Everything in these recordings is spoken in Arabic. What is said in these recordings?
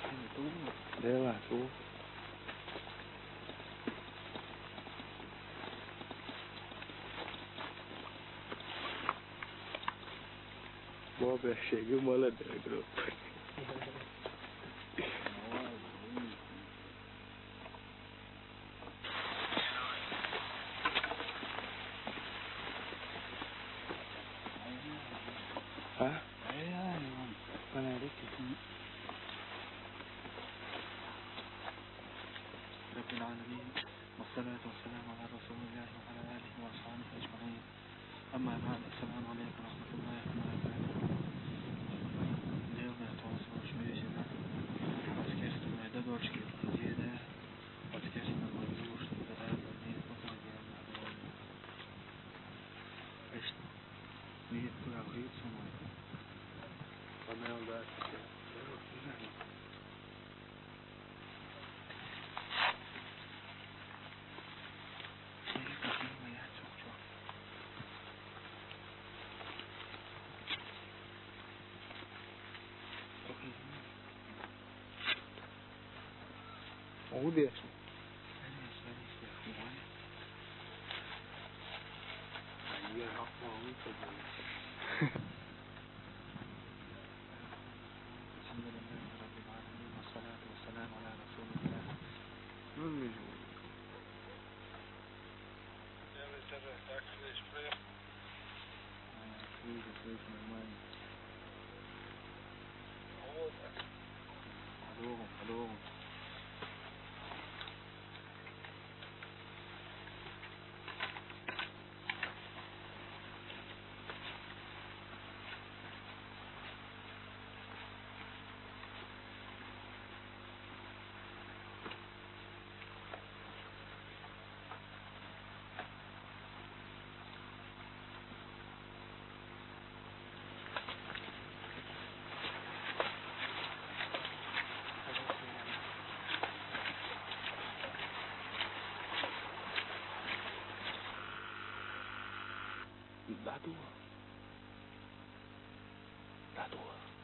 Đây là chú. Bố bé chega uma ladeira, grupo. Hả? Con này đấy thì رب العالمين والصلاة والسلام على رسول الله وعلى آله وأصحابه أجمعين. أما بعد، السلام عليكم ورحمة الله وبركاته. اليوم نتواصل شوية شباب بودكاست معدة دوشكي جديدة بودكاست مغلوش لبدأ بني بطنة ديالنا إيش نيت كل عقيد سمعي وما يوضع عودي يا الحمد لله رب العالمين والصلاة والسلام على رسول الله. من مجهول Hello. Đã đùa.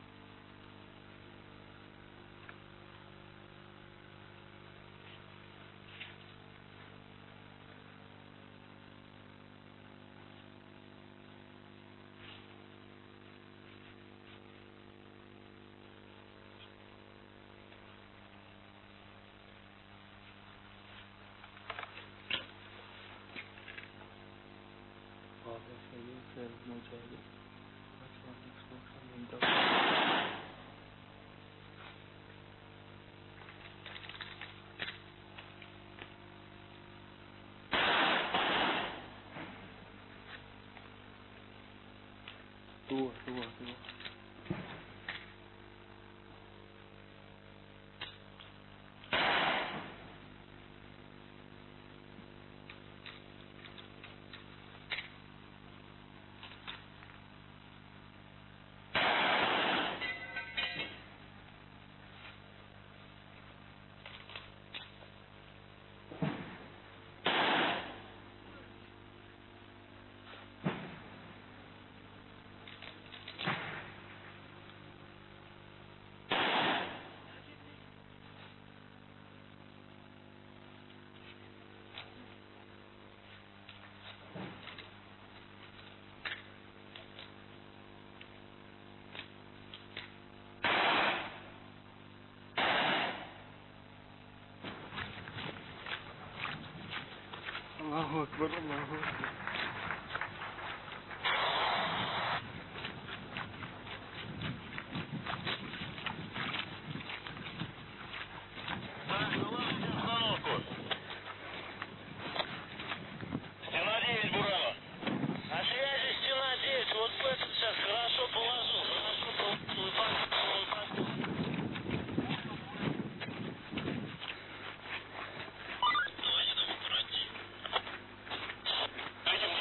Tua. الله أكبر الله أكبر. Стена 9, Бурова. На связи стена 9. Вот это сейчас хорошо положил. Этим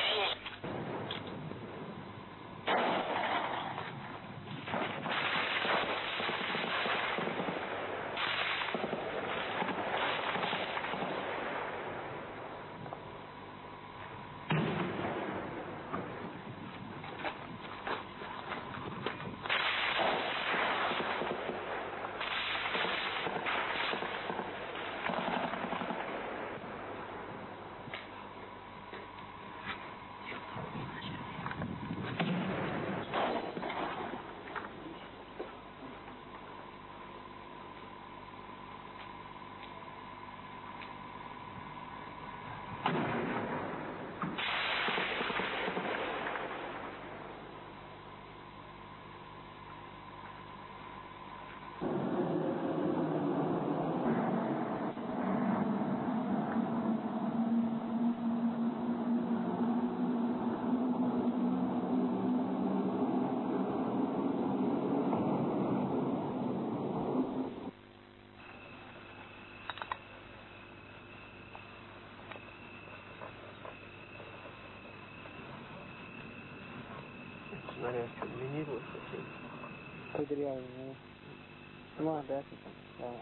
я комбинировать хотел. Кудрявый, ну, да, да.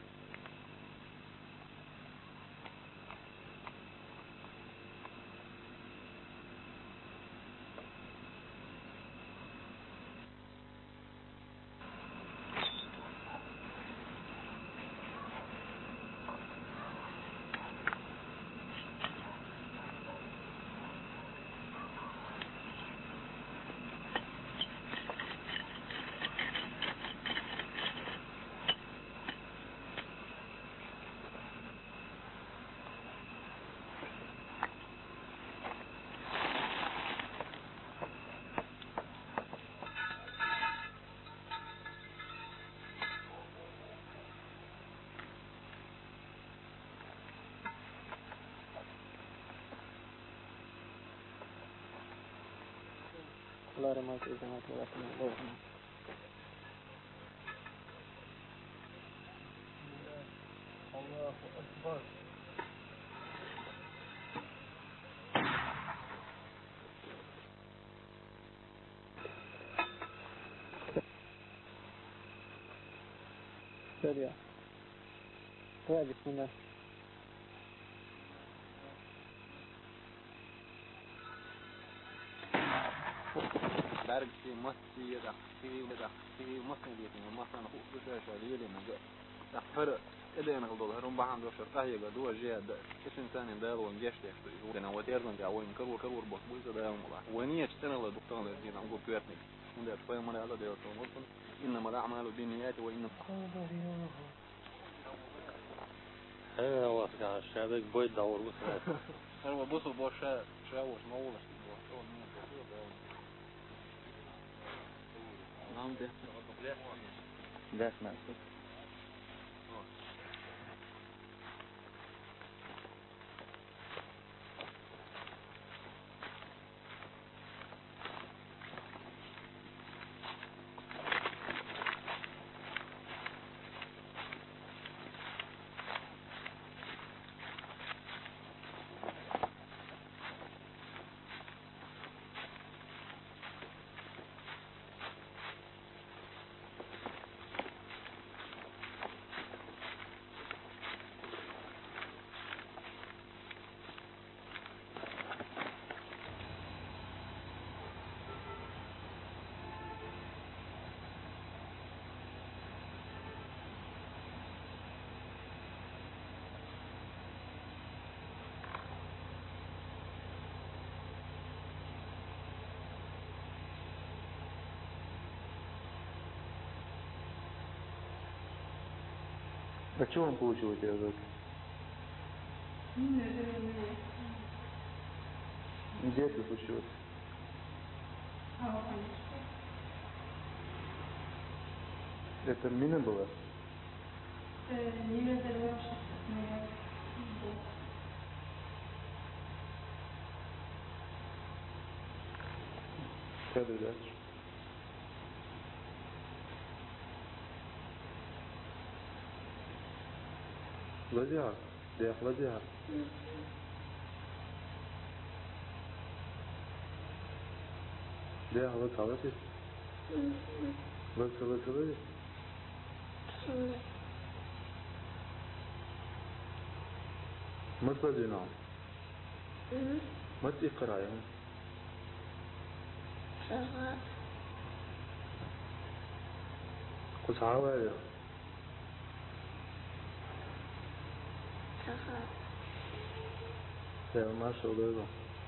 الله ما في السماوات ولا في الأرض. الله أكبر. سريع. طيب بسم الله. برگشتی مستی دختی مستی دیگه مثلا خوب بشه شغلی نجار دفر إذا أنا قلت لهم بعض الشرطة هي قدوة جهة إيش إنسان ده ونجش ده أنا وديرنا جاوين كرور بقبوزة ده يوم الله ونية تنا الله دكتور الذين أقول بيرتني من ده شوية مرة على ده يوم إنما الأعمال بالنيات وإنما هذا واسع الشباب بيت دور وسط أنا ببص بوشة شاوش مولش نعم ده اسمع А что он получил у тебя за это? Где ты случилось? Это мина была? Не взорвавшаяся, снаряд. Кадры дальше. Владимир, я Владимир. ده هو تعرفي بس ما تبدينا ما تقرأ يعني كنت عاوي يا ما شاء الله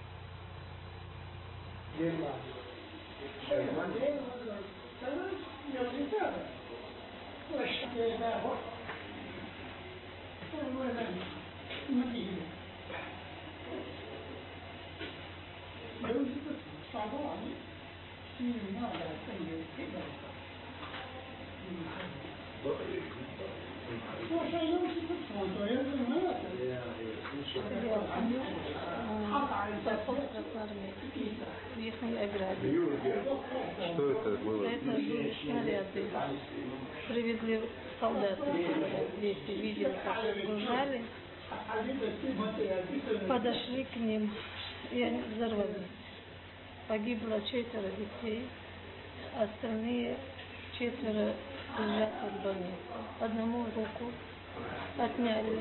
Въехали ограде. Что это было? Это были снаряды. Привезли солдаты. Здесь видели, как разгружали. Подошли к ним и они взорвали. Погибло 4 детей. остальные 4 лежат в больнице. Одному руку отняли.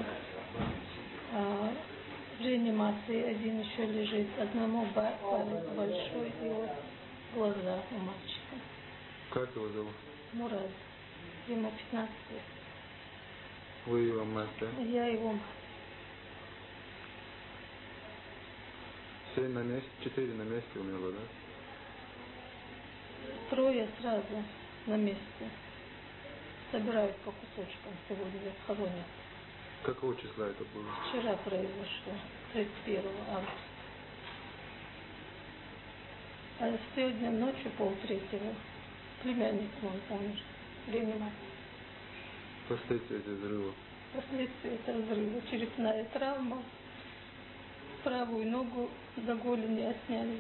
В реанимации один еще лежит. Одному палец большой и вот глаза у мальчика. Как его зовут? Мурат. Ему 15 лет. Вы его мать, да? Я его мать. 7 на месте, 4 на месте умерло, да? 3 сразу на месте. Собирают по кусочкам. Сегодня хоронят. Какого числа это было? Вчера произошло, 31 августа. А сегодня ночью 2:30 племянник мой умер в реанимации. Последствия этих взрывов. Последствия этого взрыва. Черепная травма. Правую ногу до голени отняли.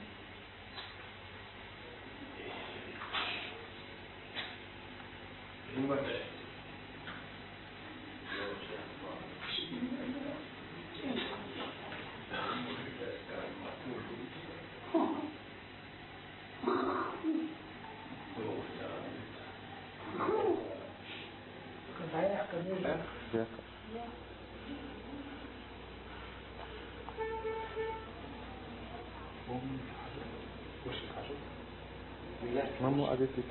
Маму одеть.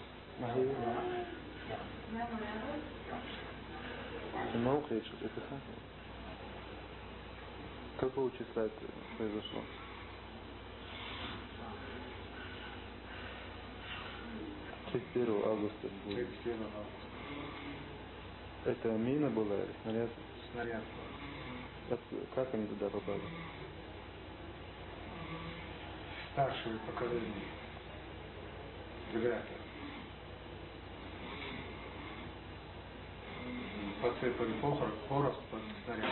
Много лет, что это так? Какого числа это произошло? «31 августа». 31 августа. Это мина была или снаряд? Снаряд. Как они туда попали? Старшее поколение. Ребята. Подсыпали порох под снаряд.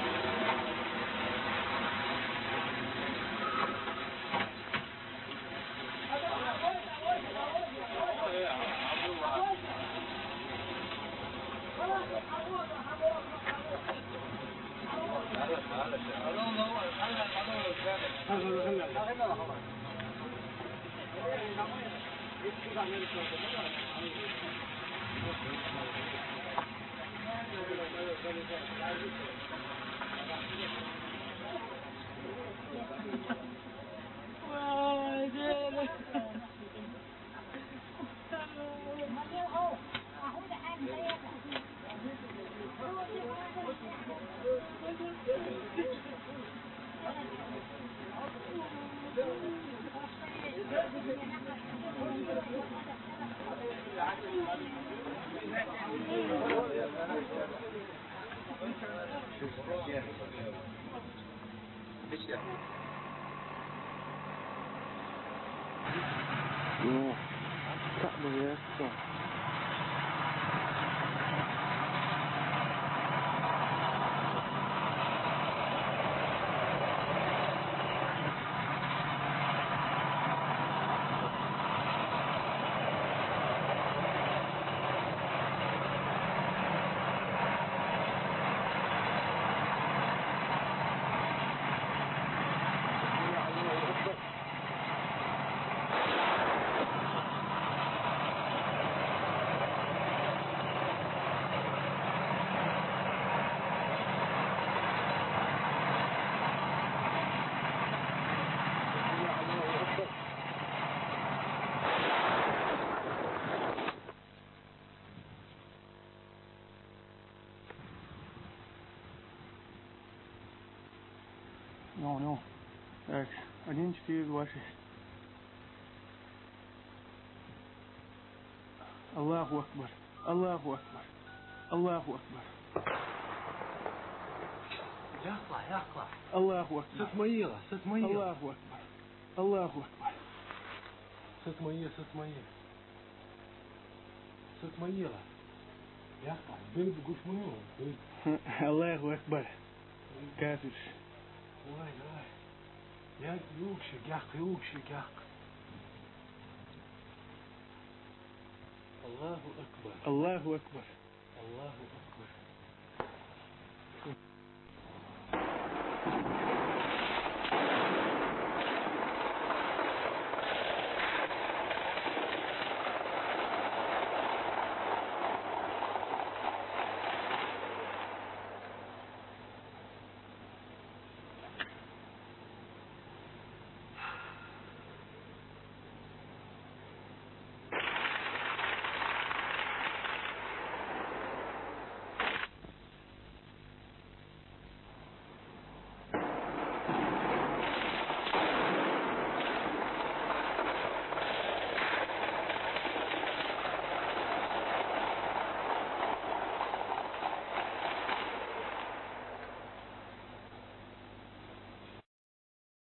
Ну, как бы я что? Ну. Так, 1, 4, 2, 6. Аллаху Акбар. Аллаху Акбар. Аллаху Акбар. Яхла. Аллаху Акбар. Сатмаила. Аллаху Акбар. Аллаху Акбар. Сатмаила. Яхла. Бен Гушмаила. Аллаху Акбар. Кафир. Давай. Я юкшик. Аллаху Акбар. Аллаху Акбар. Аллаху Акбар.